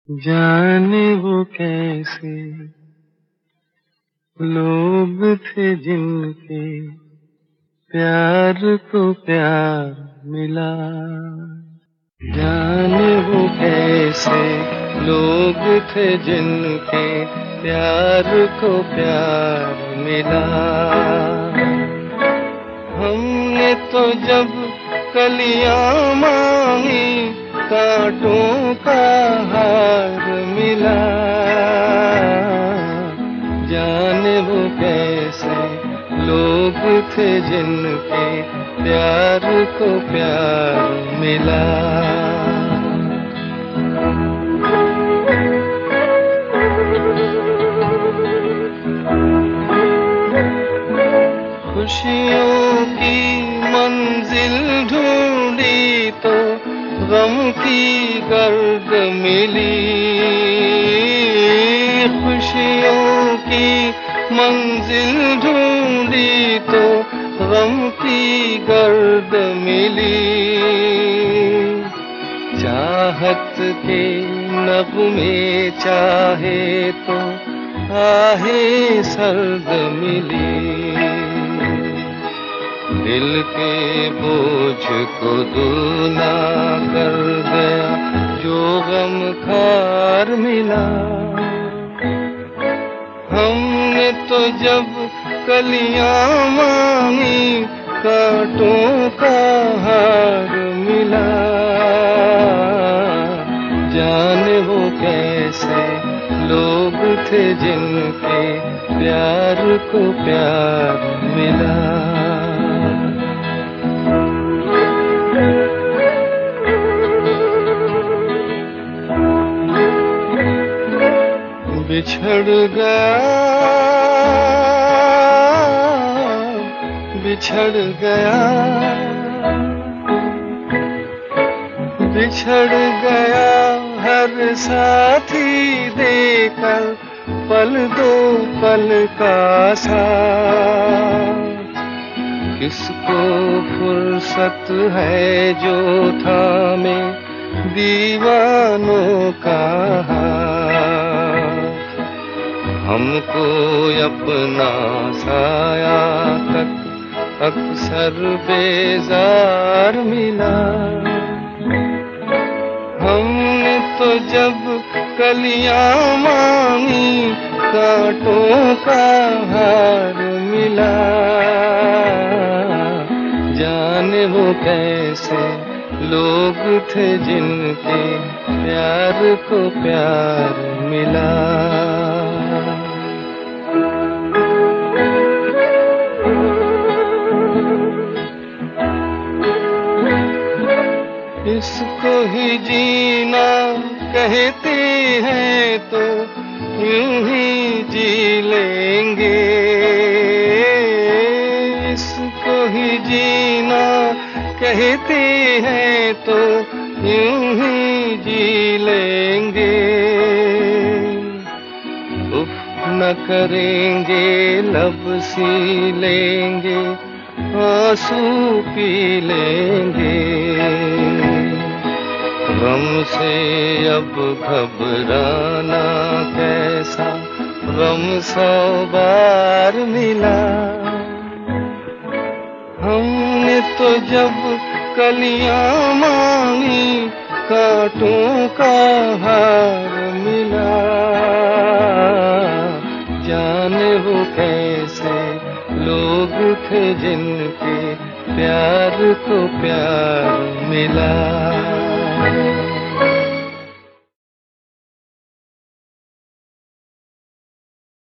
जाने वो कैसे लोग थे जिनके प्यार को प्यार मिला। जाने वो कैसे लोग थे जिनके प्यार को प्यार मिला। हमने तो जब कलियां मांगी कांटों का हार मिला। जाने वो कैसे लोग थे जिनके प्यार को प्यार मिला। खुशियों की मंजिल ढूंढी तो गम की गर्द मिली। खुशियों की मंजिल ढूंढी तो गम की गर्द मिली। चाहत के नगमे चाहे तो आहे सर्द मिली। दिल के बोझ को दूना कर गया जो गम खार मिला। हमने तो जब कलियां मांगी कांटों का हार मिला। जाने वो कैसे लोग थे जिनके प्यार को प्यार मिला। बिछड़ गया बिछड़ गया बिछड़ गया हर साथी देकर पल दो पल का साथ। किसको फुर्सत है जो थामे दीवानों का हाथ। हमको अपना साया तक अक्सर बेजार मिला। हमने तो जब कलियां मांगी कांटों का हार मिला। जाने वो कैसे लोग थे जिनके प्यार को प्यार मिला। इसको ही जीना कहते हैं तो यूं ही जी लेंगे। इसको ही जीना कहते हैं तो यूं ही जी लेंगे। उफ न करेंगे लब सी लेंगे आंसू पी लेंगे। गम से अब घबराना कैसा गम 100 बार मिला। हमने तो जब कलियां मांगी कांटों का हार मिला। जाने वो कैसे लोग थे जिनके प्यार को प्यार मिला।